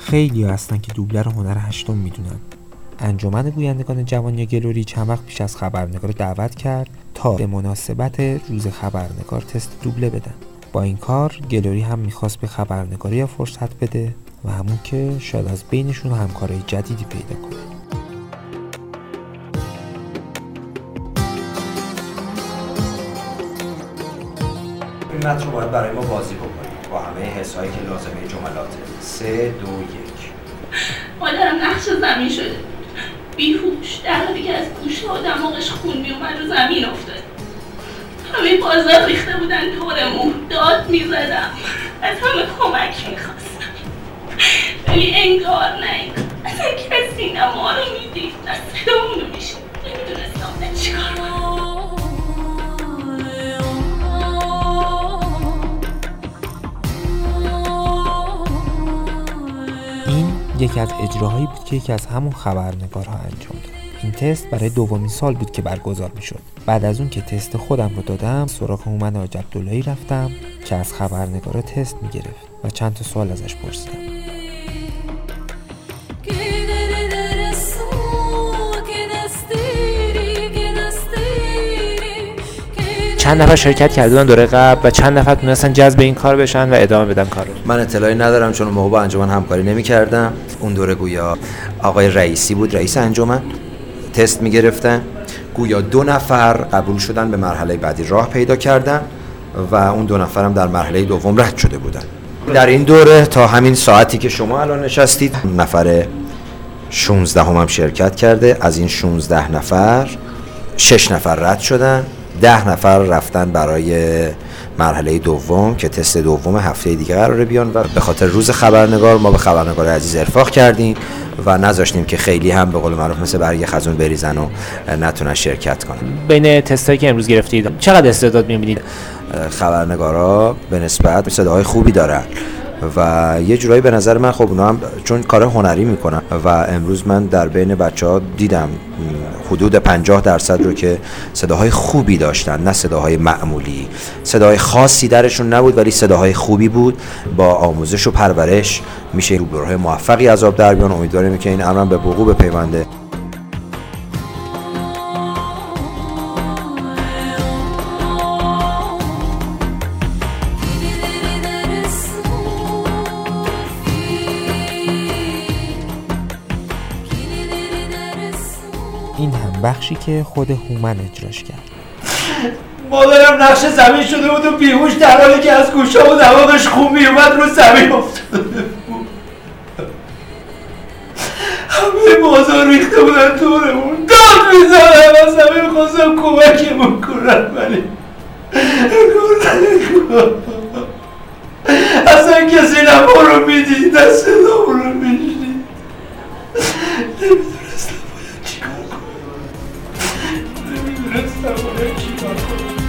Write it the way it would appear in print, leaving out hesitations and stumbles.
خیلی هستن که دوبله رو هنر هشتم میدونن. انجمن گویندگان جوان یا گلوری چند وقت پیش از خبرنگار دعوت کرد تا به مناسبت روز خبرنگار تست دوبله بدن. با این کار گلوری هم میخواست به خبرنگاری فرصت بده و همون که شاید از بینشون همکارای جدیدی پیدا کنه. این متن رو باید برای ما بازی بکنیم با همه حسایی که لازمه جملاته. 3، 2، 1. مادرم نقش زمین شده بیهوش، در حالی که از گوشه و دماغش خون میومد و زمین افتاد. همه بازار ریخته بودن دورمون، داد میزدم، از همه کمک میخواستم، ولی انگار نه، اصلا کسی نه ما رو میدید نه صدامونو میشید. نمیدونستم نه چیکار کنم. این یکی از اجراهایی بود که یکی از همون خبرنگارها انجام داد. این تست برای دومین سال بود که برگزار میشد. بعد از اون که تست خودم رو دادم سراغ هومن حاج عبداللهی رفتم که از خبرنگارا تست میگرفت و چند تا سوال ازش پرسیدم. چند نفر شرکت کردن دوره قبل و چند نفر تونستن جذب این کار بشن و ادامه بدن کارو؟ من اطلاعی ندارم چون موقع با انجمن همکاری نمی‌کردم. اون دوره گویا آقای رئیسی بود، رئیس انجمن، تست می‌گرفتن. گویا 2 نفر قبول شدن، به مرحله بعدی راه پیدا کردن و اون 2 نفر هم در مرحله دوم رد شده بودن. در این دوره تا همین ساعتی که شما الان نشستید نفر 16 هم شرکت کرده. از این 16 نفر 6 نفر رد شدن، 10 نفر رفتن برای مرحله دوم که تست دوم هفته دیگه قراره بیان و به خاطر روز خبرنگار ما به خبرنگار عزیز ارفاق کردیم و نذاشتیم که خیلی هم به قول معروف مثل برگ خزون بریزن و نتونن شرکت کنن. بین تستایی که امروز گرفتید چقدر استعداد می‌بینید؟ خبرنگارا به نسبت صداهای خوبی دارن و یه جورایی به نظر من خب اونا هم چون کار هنری میکنن و امروز من در بین بچه‌ها دیدم حدود 50% رو که صداهای خوبی داشتن، نه صداهای معمولی. صداهای خاصی درشون نبود ولی صداهای خوبی بود. با آموزش و پرورش میشه روبروهای موفقی از آب در بیان. امیدواریم که این امر به وقوع بپیونده. این هم بخشی که خود هومن اجراش کرد. مادرم نقش زمین شده بود و بیهوش در حالی که از گوشه و دماغش خون میومد رو زمین افتاده بود. همه بازار ریخته بودن دورمون، داد میزدم، از همه خواستم کمکمون کنن ولی اصلا کسی نه ما رو میدید نه صدامون رو میشنید. نمیدونستم باید چیکار کنم.